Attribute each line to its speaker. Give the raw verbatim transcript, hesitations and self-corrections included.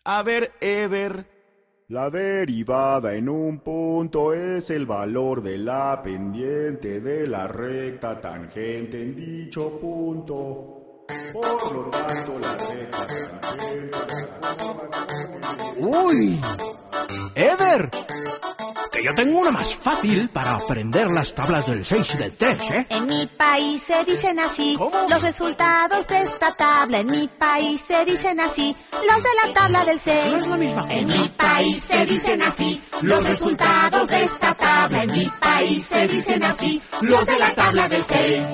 Speaker 1: A ver, Ever.
Speaker 2: La derivada en un punto es el valor de la pendiente de la recta tangente en dicho punto. Por lo tanto, la recta tangente...
Speaker 1: ¡Uy! ¡Ever! Que yo tengo una más fácil para aprender las tablas del seis y del tres, ¿eh?
Speaker 3: En mi país se dicen así.
Speaker 1: ¿Cómo?
Speaker 3: Los resultados de esta tabla. En mi país se dicen así. Los de la tabla del seis.
Speaker 1: No es la misma.
Speaker 3: En mi país se dicen así. Los resultados de esta tabla. En mi país se dicen así. Los de la tabla del seis.